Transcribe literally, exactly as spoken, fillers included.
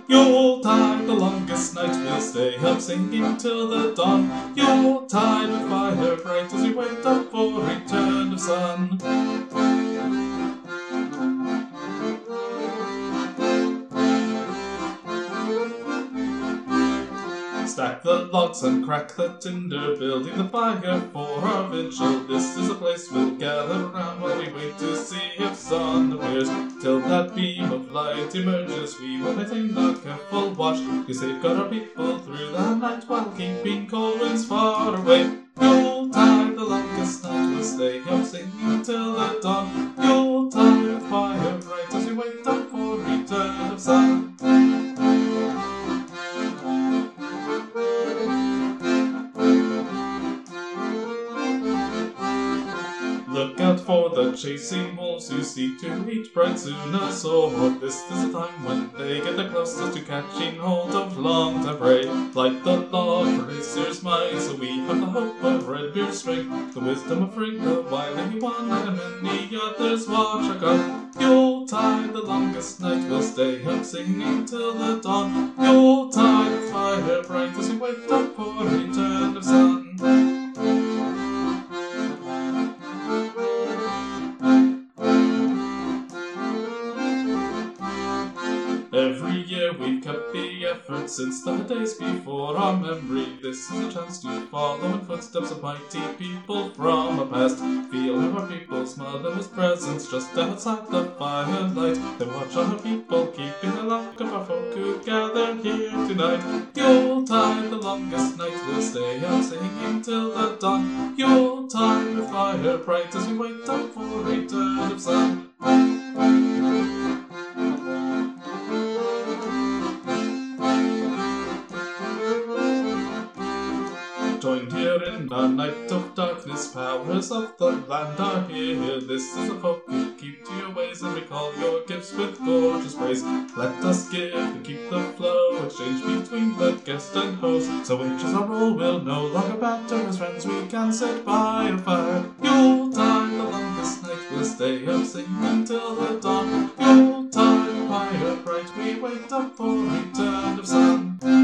Yuletide, the longest night, we'll stay up singing till the dawn. Yuletide with fire bright as we wait up for return of sun. Stack the logs and crack the tinder, building the fire for our vigil. This is a place we'll gather around while we wait to see if sun appears. Till that beam of light emerges, we will maintain a careful watch to safeguard our people through the night while keeping cold winds far away. Yuletide, the longest night, we'll stay up singing till the dawn. Yuletide with fire bright as we wait up for return of sun. Look out for the chasing wolves who seek to eat bright soon a sword. This is the time when they get the closest to catching hold of long-time prey. Light the log for Aesir's might, so we have the hope of Redbeard's strength, the wisdom of Frigg, the wily one, and many others watch our guard. Yuletide, the longest night, we'll stay up singing till the dawn. Yuletide with fire bright as we wait up for return of sun. Every year we've kept the effort since the days before our memory. This is a chance to follow in footsteps of mighty people from our past. Feel how our people's mother's presence just outside the firelight. Then watch our people keeping the luck of our folk who gather here tonight. Yuletide, the longest night, we'll stay up singing till the dawn. Yuletide with fire bright as we wait up for return of sun. Joined here in a night of darkness, powers of the land are here. This is the folk who keep to your ways and recall your gifts with gorgeous praise. Let us give and keep the flow, exchange between the guest and host. So which is our role, we'll no longer batter as friends, we can sit by a fire. Yuletide, the longest night, we'll stay up singing till the dawn. Yuletide, fire bright, we wait up for return of sun.